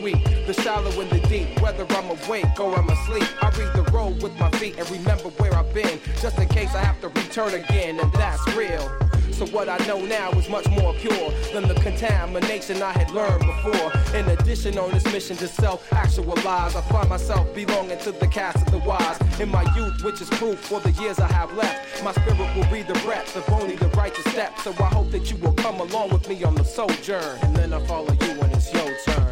weak. The shallow and the deep, whether I'm awake or I'm asleep. I read the road with my feet and remember where I've been, just in case I have to return again, and that's real. So what I know now is much more pure than the contamination I had learned before. In addition, on this mission to self-actualize, I find myself belonging to the cast of the wise. In my youth, which is proof for the years I have left, my spirit will breathe the breath of only the righteous step. So I hope that you will come along with me on the sojourn, and then I follow you when it's your turn.